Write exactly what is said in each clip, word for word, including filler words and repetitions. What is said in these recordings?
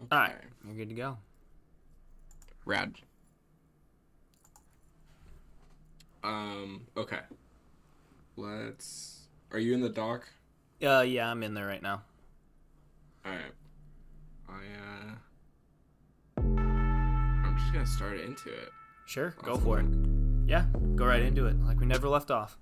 All Okay. right, you're good to go. Rad. Um, okay. Let's... Are you in the dock? Uh, yeah, I'm in there right now. Alright. I, uh... I'm just gonna start into it. Sure, go Awesome. for it. Yeah, go right into it, like we never left off.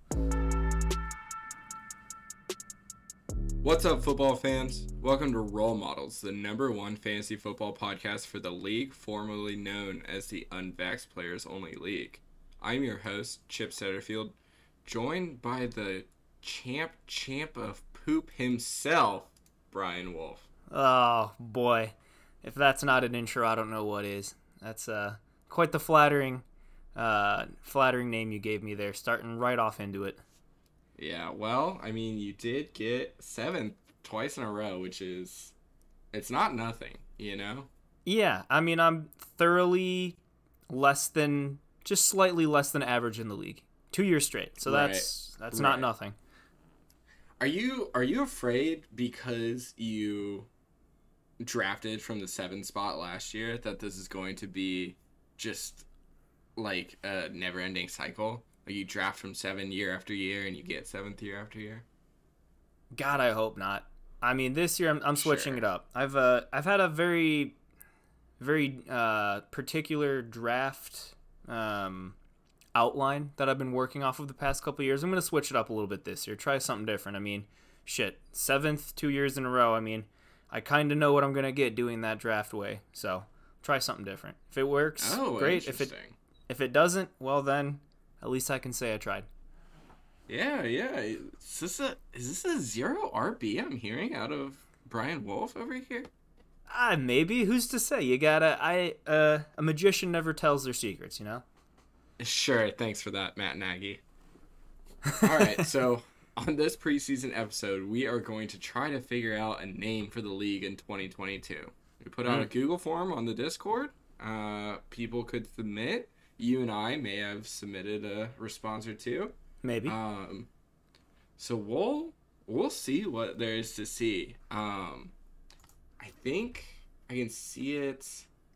What's up, football fans? Welcome to Role Models, the number one fantasy football podcast for the league formerly known as the Unvaxxed Players Only League. I'm your host, Chip Setterfield, joined by the champ champ of poop himself, Brian Wolf. Oh, boy. If that's not an intro, I don't know what is. That's uh, quite the flattering, uh, flattering name you gave me there, starting right off into it. Yeah, well, I mean, you did get seventh twice in a row, which is, it's not nothing, you know? Yeah, I mean, I'm thoroughly less than, just slightly less than average in the league. Two years straight, so Right. that's that's Right. not nothing. Are you are you afraid because you drafted from the seventh spot last year that this is going to be just like a never-ending cycle? Like you draft from seven year after year and you get seventh year after year? God, I hope not. I mean, this year I'm, I'm switching Sure. it up. I've uh, I've had a very, very uh, particular draft um, outline that I've been working off of the past couple of years. I'm gonna switch it up a little bit this year. Try something different. I mean, shit, seventh two years in a row. I mean, I kind of know what I'm gonna get doing that draft way. So try something different. If it works, Oh, great. If it interesting. if it doesn't, well then, at least I can say I tried. Yeah, yeah. Is this a is this a zero R B I'm hearing out of Brian Wolf over here? Ah, maybe. Who's to say? You gotta. I. Uh, a magician never tells their secrets. You know. Sure, thanks for that, Matt Nagy. All right, so on this preseason episode, we are going to try to figure out a name for the league in twenty twenty-two. We put out a Google form on the Discord. Uh, people could submit. You and I may have submitted a response or two. Maybe. Um, so we'll we'll see what there is to see. Um, I think I can see it.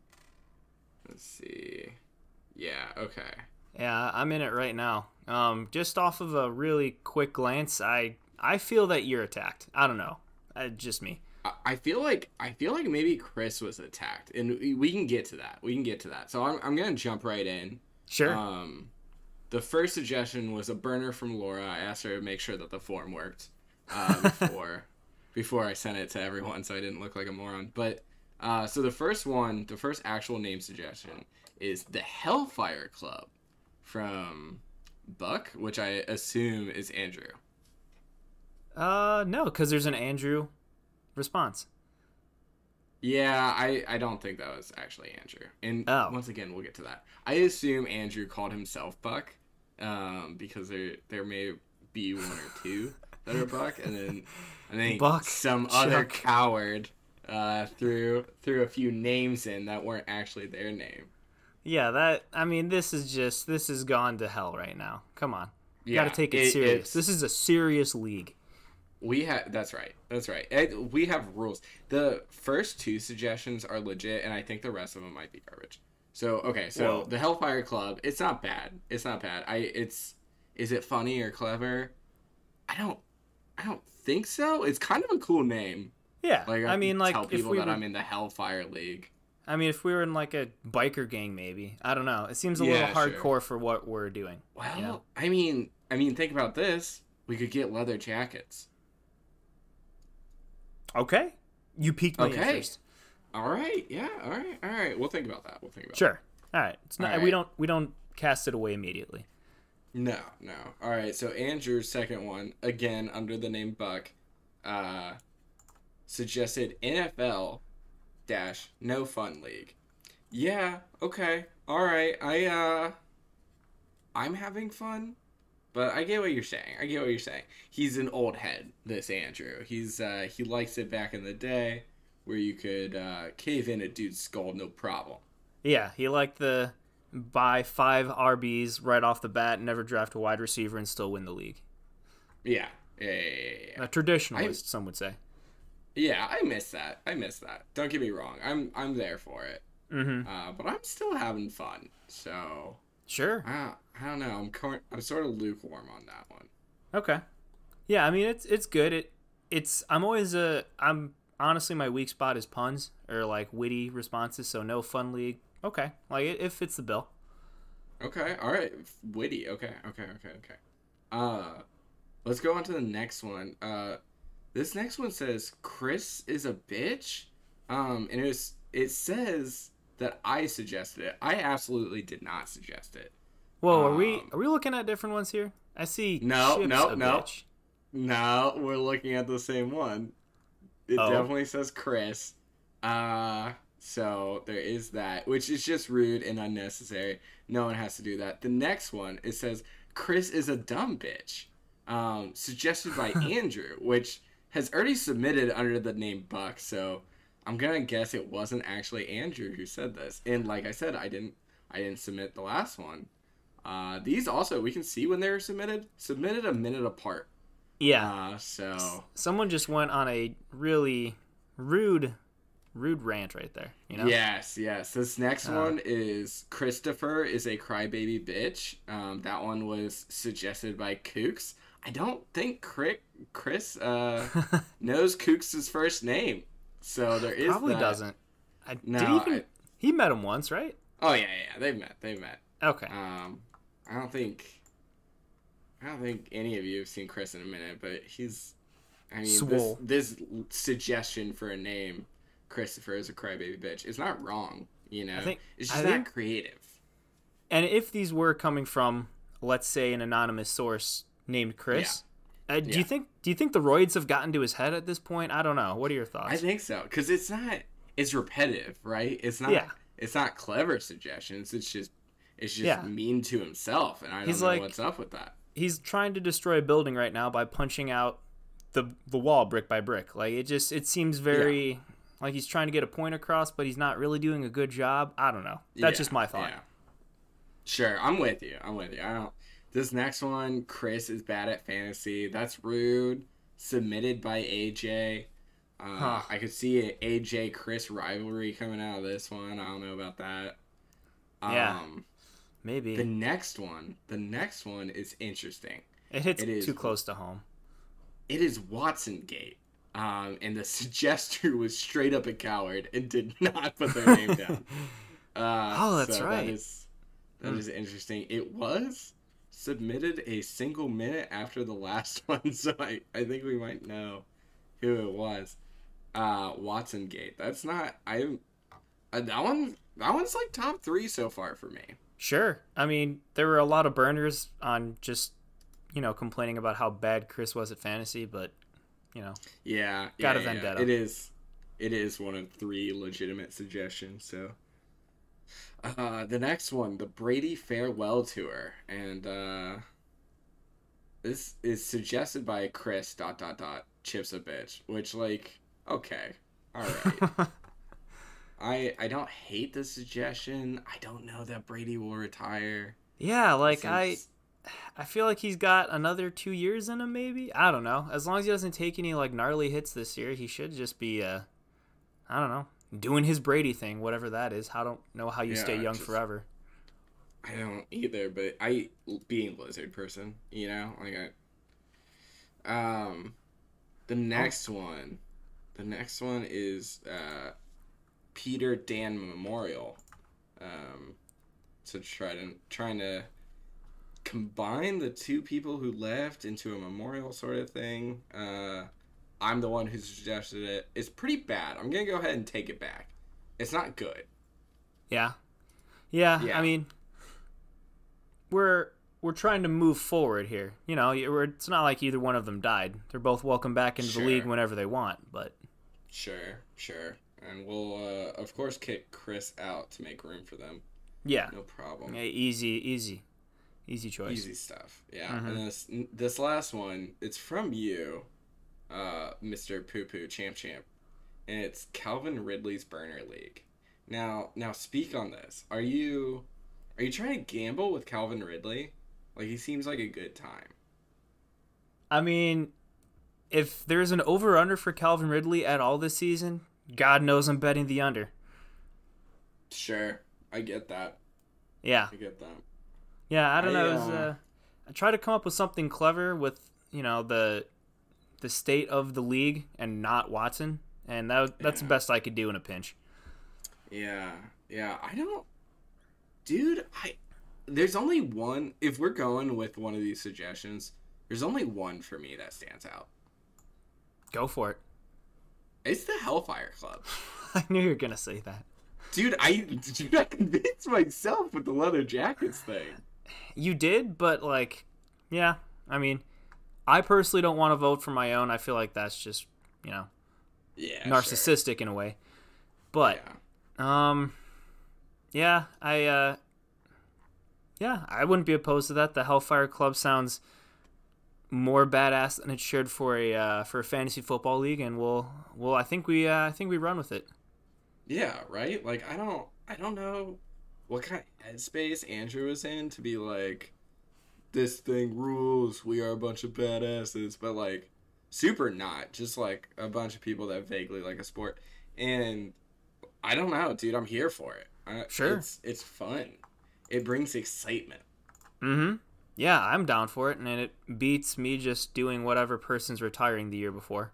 Let's see. Yeah. Okay. Yeah, I'm in it right now. Um, just off of a really quick glance, I I feel that you're attacked. I don't know. Uh, just me. I- I feel like I feel like maybe Chris was attacked, and we- we can get to that. We can get to that. So I'm I'm gonna jump right in. Sure. Um, the first suggestion was a burner from Laura. I asked her to make sure that the form worked uh, before before I sent it to everyone, so I didn't look like a moron. But uh, so the first one, the first actual name suggestion is the Hellfire Club from Buck, which I assume is Andrew. uh, no, because there's an Andrew response. Yeah, I, I don't think that was actually Andrew. And Oh. once again, we'll get to that. I assume Andrew called himself Buck, um, because there there may be one or two that are Buck, and then I think Buck, some other Chuck. coward uh, threw threw a few names in that weren't actually their name. Yeah, that. I mean, this is just this has gone to hell right now. Come on. You Yeah, gotta take it, it- serious. it's- This is a serious league. We have that's right. That's right. It, we have rules. The first two suggestions are legit, and I think the rest of them might be garbage. So okay, so Whoa. the Hellfire Club, it's not bad. It's not bad. I it's is it funny or clever? I don't I don't think so. It's kind of a cool name. Yeah. Like I mean, like tell if people we that were, I'm in the Hellfire League. I mean, if we were in like a biker gang, maybe. I don't know. It seems a Yeah, little sure. hardcore for what we're doing. Well, you know? I mean, I mean, think about this. We could get leather jackets. Okay. You piqued my Okay. interest. All right. Yeah. All right. All right. We'll think about that. We'll think about that. Sure. All right. It's not. All We right. don't. We don't cast it away immediately. No, no. All right, so Andrew's second one, again under the name Buck, uh, suggested N F L dash No Fun League. Yeah, okay, all right. I uh, I'm having fun, but I get what you're saying. I get what you're saying. He's an old head, this Andrew. He's uh, he likes it back in the day, where you could uh, cave in a dude's skull, no problem. Yeah, he liked the buy five R Bs right off the bat, never draft a wide receiver, and still win the league. Yeah, yeah, yeah, yeah, yeah. A traditionalist, some would say. Yeah, I miss that. I miss that. Don't get me wrong. I'm I'm there for it. Mm-hmm. Uh, but I'm still having fun. So Sure. I I don't know. I'm cor- I'm sort of lukewarm on that one. Okay. Yeah, I mean it's it's good. It it's I'm always a I'm honestly my weak spot is puns or like witty responses. So no fun league. Okay, like it, it fits the bill. Okay. All right. Witty. Okay. Okay. Okay. Okay. Uh, let's go on to the next one. Uh, this next one says Chris is a bitch. Um, and it was it says that I suggested it. I absolutely did not suggest it. Whoa, are we Um, are we looking at different ones here? I see. No, Chip's no, a no. bitch. No, we're looking at the same one. It Oh. definitely says Chris. Uh, so there is that, which is just rude and unnecessary. No one has to do that. The next one, it says Chris is a dumb bitch. Um, suggested by Andrew, which has already submitted under the name Buck. So I'm gonna guess it wasn't actually Andrew who said this. And like I said, I didn't, I didn't submit the last one. Uh, these also we can see when they were submitted. Submitted a minute apart. Yeah. Uh, so Someone just went on a really rude, rude rant right there. You know? yes, yes. This next Uh, one is Christopher is a crybaby bitch. Um, that one was suggested by Kooks. I don't think Crick, Chris uh, knows Kooks' first name, so there is Probably that. doesn't. I, No, did he even? I- He met him once, right? Oh yeah, yeah, they've met, they've met. Okay. Um, I don't think, I don't think any of you have seen Chris in a minute, but he's, I mean, this, Swole. this suggestion for a name, Christopher is a crybaby bitch, is not wrong. You know, I think- it's I just not think- creative. And if these were coming from, let's say, an anonymous source named Chris, uh, do Yeah. you think do you think the roids have gotten to his head at this point? I don't know. What are your thoughts? I think so because it's not, it's repetitive, right? It's not, Yeah. it's not clever suggestions. It's just, it's just Yeah. mean to himself, and I don't He's know like- what's up with that. He's trying to destroy a building right now by punching out the the wall brick by brick. Like it just it seems very like he's trying to get a point across, but he's not really doing a good job. I don't know. That's Yeah, just my thought. yeah. Sure, I'm with you. I'm with you. I don't. This next one, Chris is bad at fantasy. That's rude. Submitted by A J. Uh, Huh. I could see an A J Chris rivalry coming out of this one. I don't know about that. Yeah. Um, Maybe the next one, the next one is interesting. it hits it is- too close to home. It is Watson Gate. Um, and the suggester was straight up a coward and did not put their name down. Uh, Oh, that's so right. That is, that Hmm. is interesting. It was submitted a single minute after the last one, so I, I think we might know who it was. Uh, Watson Gate. That's not I. Uh, that one. That one's like top three so far for me. Sure. I mean, there were a lot of burners on just, you know, complaining about how bad Chris was at fantasy, but, you know, Yeah, Got yeah, a yeah. vendetta. It is. It is one of three legitimate suggestions. So, uh, the next one, the Brady Farewell Tour, and uh, this is suggested by Chris. Dot dot dot. Chips a bitch. Which, like, okay, all right. I I don't hate the suggestion. I don't know that Brady will retire. yeah, like I, Since- I feel like he's got another two years in him. Maybe I don't know. As long as he doesn't take any like gnarly hits this year, he should just be, uh, I don't know, doing his Brady thing, whatever that is. I don't know how you Yeah, stay young just- forever. I don't either, but I being a lizard person, you know, like I. Um, the next one, the next one is uh, Peter Dan Memorial. Um, so try to trying to combine the two people who left into a memorial sort of thing. Uh, I'm the one who suggested it. It's pretty bad. I'm gonna go ahead and take it back. It's not good. Yeah. yeah, Yeah. I mean, we're we're trying to move forward here. You know, we're, it's not like either one of them died. They're both welcome back into Sure. the league whenever they want. But Sure, sure. And we'll, uh, of course, kick Chris out to make room for them. yeah, No problem. yeah easy, easy, easy choice. Easy stuff. Yeah. Mhm. And this this last one, it's from you, uh, Mister Poo Poo Champ Champ, and it's Calvin Ridley's Burner League. Now, now speak on this. Are you, are you trying to gamble with Calvin Ridley? Like he seems like a good time. I mean, if there's an over-under for Calvin Ridley at all this season, God knows I'm betting the under. Sure, I get that. Yeah. I get that. Yeah, I don't I, know. It was, uh, uh, I tried to come up with something clever with, you know, the the state of the league and not Watson, and that that's Yeah. the best I could do in a pinch. Yeah, yeah. I don't, dude. I there's only one. If we're going with one of these suggestions, there's only one for me that stands out. Go for it. It's the Hellfire Club. I knew you were gonna say that. Dude, I dude, I convinced myself with the leather jackets thing. You did, but like, yeah. I mean, I personally don't want to vote for my own. I feel like that's just, you know, Yeah, narcissistic in a way. But, Yeah. um, yeah, I, uh, yeah, I wouldn't be opposed to that. The Hellfire Club sounds more badass than it should for a uh, for a fantasy football league, and we'll, we'll, I think we, uh, I think we run with it. Yeah, right? Like I don't I don't know what kind of headspace Andrew was in to be like, this thing rules, we are a bunch of badasses, but like super not, just like a bunch of people that vaguely like a sport. And I don't know, dude, I'm here for it. I, Sure. It's it's fun. It brings excitement. Mm-hmm. Yeah, I'm down for it, and it beats me just doing whatever person's retiring the year before.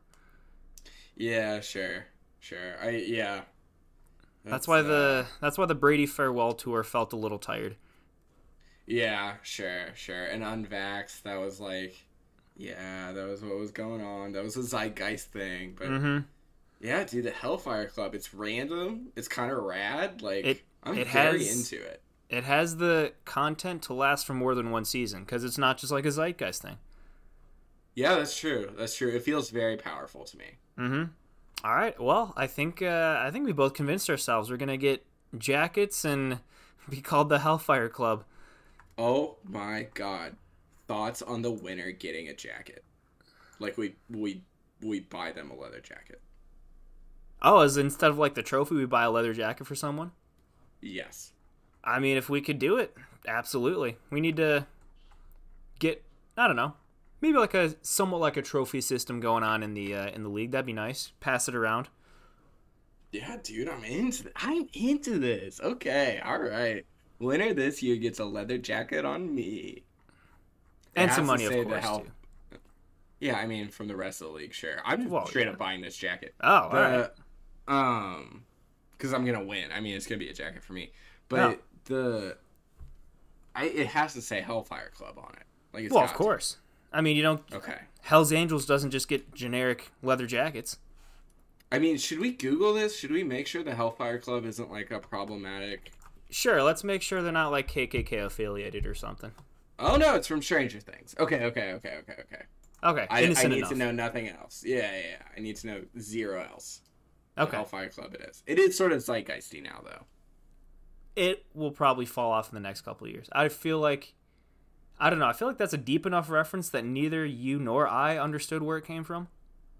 Yeah, sure. Sure. I yeah. That's, why uh, the that's why the Brady farewell tour felt a little tired. Yeah, sure, sure. And unvaxxed, that was like, yeah, that was what was going on. That was a zeitgeist thing. But Mm-hmm. yeah, dude, the Hellfire Club, it's random. It's kind of rad. Like, It- I'm it very has- into it. It has the content to last for more than one season because it's not just like a zeitgeist thing. Yeah, that's true. That's true. It feels very powerful to me. Mm-hmm. All right. Well, I think uh, I think we both convinced ourselves we're gonna get jackets and be called the Hellfire Club. Oh my god. Thoughts on the winner getting a jacket? Like, we we we buy them a leather jacket. Oh, as instead of like the trophy, we buy a leather jacket for someone. Yes. I mean, if we could do it, absolutely. We need to get, I don't know, maybe like a somewhat like a trophy system going on in the uh, in the league. That'd be nice. Pass it around. Yeah, dude, I'm into th- I'm into this. Okay, all right. Winner this year gets a leather jacket on me. It And has some to money, of say the course, hell- too. Yeah, I mean, from the rest of the league, sure. I'm just Well, straight yeah. up buying this jacket. Oh, all The- right. Um, because I'm gonna win. I mean, it's gonna be a jacket for me. But Oh. the, I it has to say Hellfire Club on it. Like, it's Well, got of to. course. I mean, you don't. Okay. Hell's Angels doesn't just get generic leather jackets. I mean, should we Google this? Should we make sure the Hellfire Club isn't like a problematic? Sure, let's make sure they're not like K K K affiliated or something. Oh no, it's from Stranger Things. Okay, okay, okay, okay, okay. Okay, I, I innocent need enough. to know nothing else. Yeah, yeah, yeah. I need to know zero else. The Okay, Hellfire Club it is. It is sort of zeitgeisty now, though. it will probably fall off in the next couple of years. I feel like, I don't know. I feel like that's a deep enough reference that neither you nor I understood where it came from.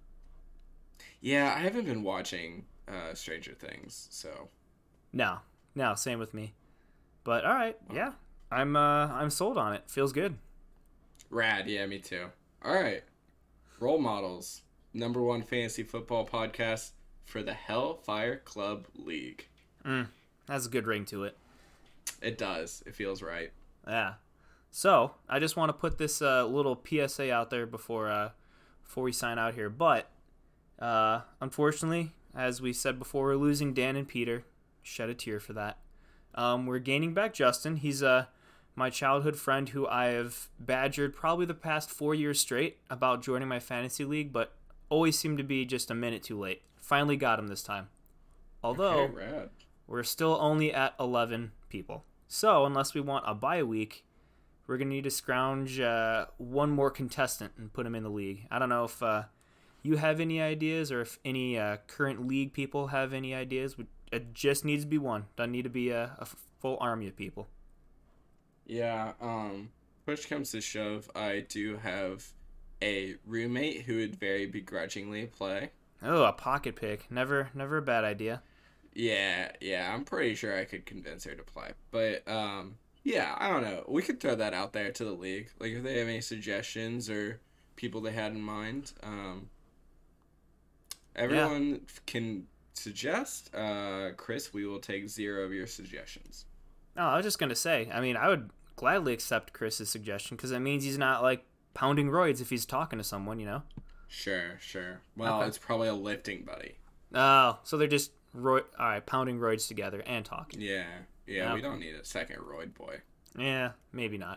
Yeah, I haven't been watching uh, Stranger Things, so No, no, same with me. But all right, yeah, I'm uh, I'm sold on it. Feels good. rad. Yeah, me too. All right, role models. Number one fantasy football podcast for the Hellfire Club League. Mm, has a good ring to it. It does. It feels right. Yeah. So I just want to put this uh, little P S A out there before uh, before we sign out here. But uh, unfortunately, as we said before, we're losing Dan and Peter. Shed a tear for that. Um, we're gaining back Justin. He's uh, my childhood friend who I have badgered probably the past four years straight about joining my fantasy league, but always seemed to be just a minute too late. Finally got him this time. Although Okay, rad. we're still only at eleven people. So unless we want a bye week, we're going to need to scrounge uh, one more contestant and put him in the league. I don't know if uh, you have any ideas or if any uh, current league people have any ideas. It just needs to be one. Doesn't need to be a, a full army of people. Yeah, um, push comes to shove, I do have a roommate who would very begrudgingly play. Oh, a pocket pick. Never, never a bad idea. Yeah, yeah, I'm pretty sure I could convince her to play. But, um, yeah, I don't know. We could throw that out there to the league. Like, if they have any suggestions or people they had in mind. Um, everyone yeah. can suggest. Uh, Chris, we will take zero of your suggestions. Oh, I was just gonna say. I mean, I would gladly accept Chris's suggestion because it means he's not like pounding roids if he's talking to someone, you know. Sure, sure. Well, okay. It's probably a lifting buddy. Oh, so they're just roid. All right, pounding roids together and talking. Yeah, yeah. Okay. We don't need a second roid boy. Yeah, maybe not.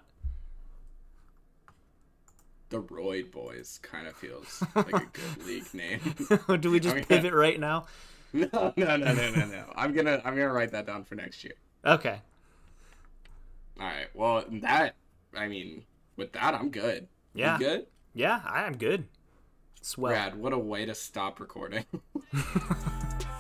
The Roid Boys kind of feels like a good league name. Do we just gonna... pivot right now? No, no, no, no, no, no. I'm gonna, I'm gonna write that down for next year. Okay. All right. Well, that, I mean, with that, I'm good. Yeah. You good? Yeah, I am good. Swell. Brad, what a way to stop recording.